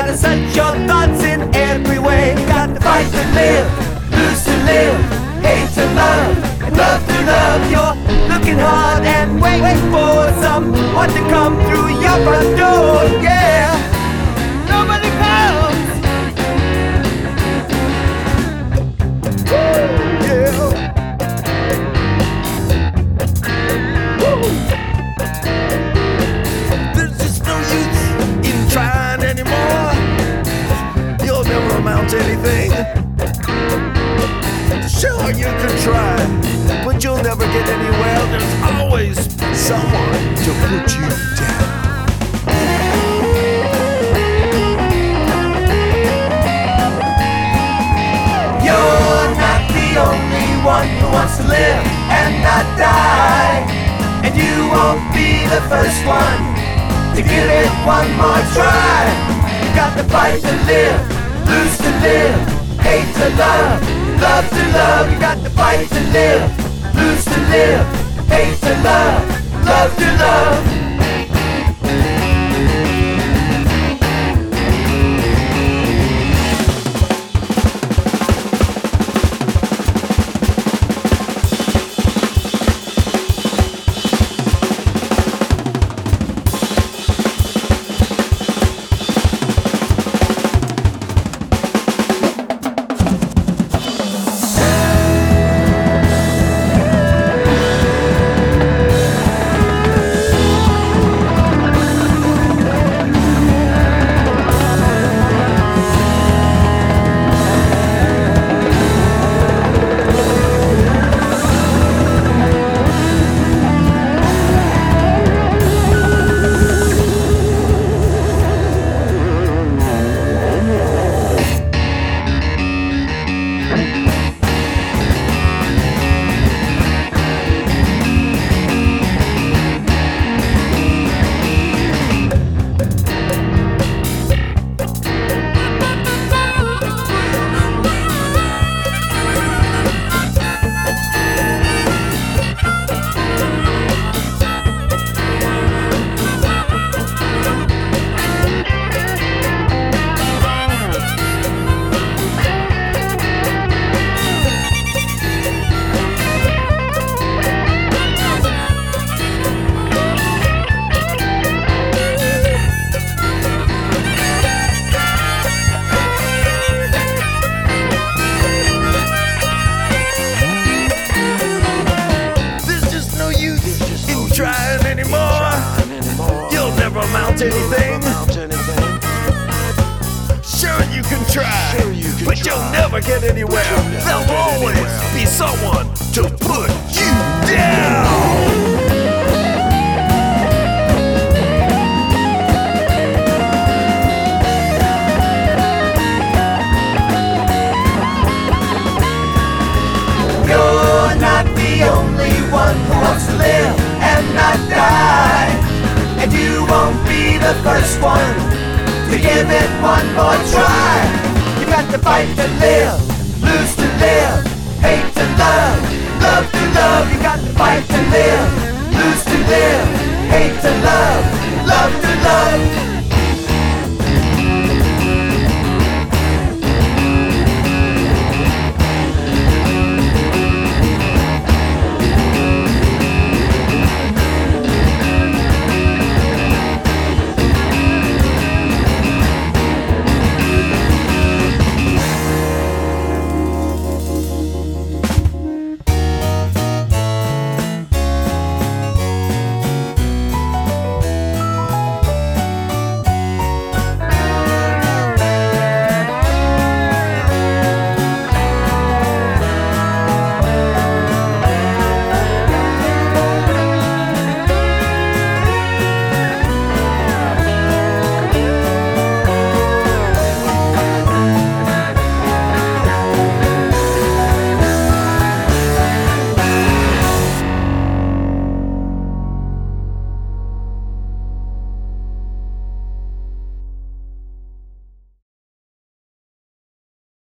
gotta set your thoughts in every way. You got to fight to live, lose to live, hate to love, and love to love. You're looking hard and waiting for someone to come through your front door. Yeah, nobody comes. Yeah. Woo. There's just no use in trying anymore. You'll never amount to anything. Sure, you can try, but you'll never get anywhere. There's always someone to put you down. You're not the only one who wants to live and not die, and you won't be the first one to give it one more try. You got to fight to live, lose to live, hate to love, love to love. You got to fight to live, lose to live, hate to love, love to love. Trying anymore. You'll never amount to anything. Sure you can try, but you'll never get anywhere. There'll always be someone to put you down. You're not the only one who wants to live and not die, and you won't be the first one to give it one more try. You got to fight to live, lose to live, hate to love, love to love. You got to fight to live, lose to live, hate to love, love to love.